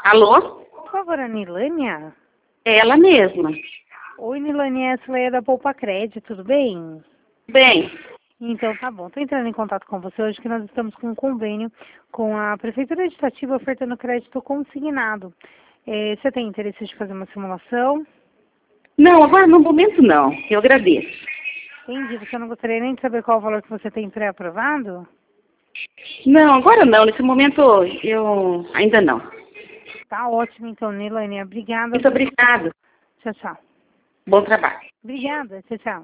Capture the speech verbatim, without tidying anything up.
Alô? Por favor, a Nilânia? É ela mesma. Oi, Nilânia, essa é a da Poupa Crédito, tudo bem? Bem, Então, tá bom. Estou entrando em contato com você hoje que nós estamos com um convênio com a Prefeitura de Itatiba ofertando crédito consignado. Eh, você tem interesse de fazer uma simulação? não, agora no momento não. Eu agradeço. Entendi. Você não gostaria nem de saber qual o valor que você tem pré-aprovado? Não, agora não. Nesse momento eu ainda não. Tá ótimo, então, Nilânia. Obrigada. Muito obrigada. Tchau, tchau. Bom trabalho. Obrigada. Tchau, tchau.